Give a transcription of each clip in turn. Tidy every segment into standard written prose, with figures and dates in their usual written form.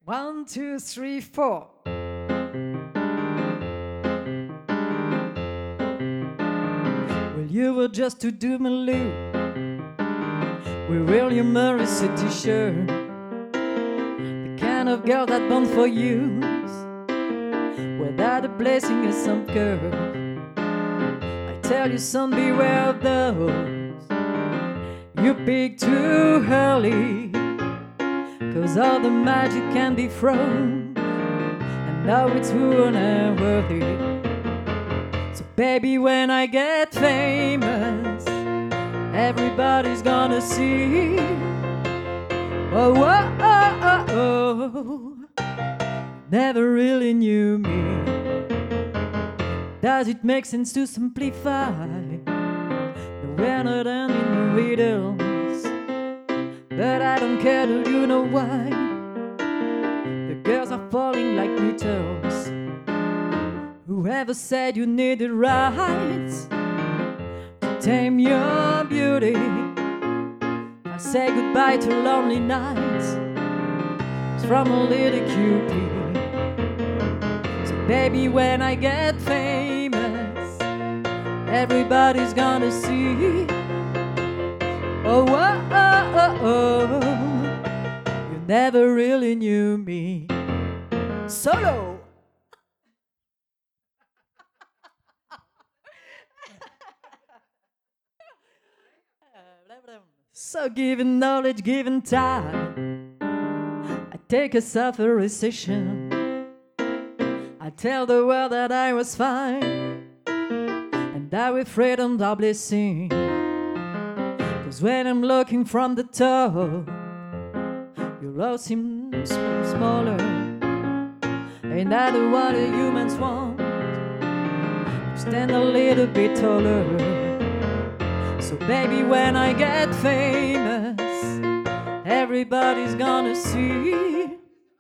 1, 2, 3, 4. Well, you were just to do my loop. We wear your Murray City shirt, the kind of girl that born for use, without a blessing or some curse. I tell you, son, beware of those. You peak too early, 'cause all the magic can be frozen, and now it's unworthy. So baby, when I get famous, everybody's gonna see. Oh, oh, oh, oh, oh. Never really knew me. Does it make sense to simplify? We're not in the riddles, but I don't care, do you know why? The girls are falling like needles. Whoever said you needed rights to tame your beauty? I say goodbye to lonely nights. It's from a little Cupid. So baby, when I get famous, everybody's gonna see. Oh, oh, oh, oh, oh. You never really knew me. Solo! So given knowledge, given time, I take a suffer recession. I tell the world that I was fine, and that with freedom are blessing. 'Cause when I'm looking from the top, your love seems smaller. Ain't that what the humans want? Stand a little bit taller. So baby, when I get famous, everybody's gonna see.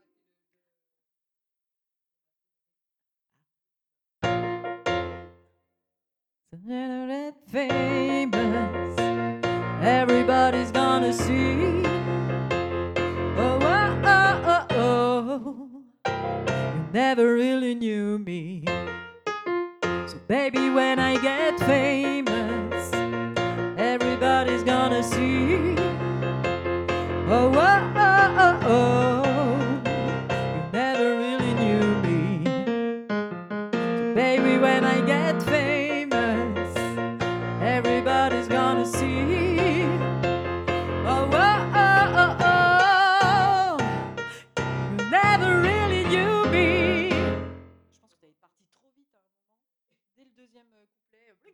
So when I get famous, everybody's gonna see. Oh, oh, oh, oh, oh. You never really knew me. So baby, when I get famous, everybody's gonna see. Oh, oh, oh, oh, oh. You never really knew me. So baby, when I get famous, everybody's gonna see. Oh, oh, oh, oh, oh. You never really knew me. Je pense que vous avez parti trop vite à un moment. Dès le deuxième couplet.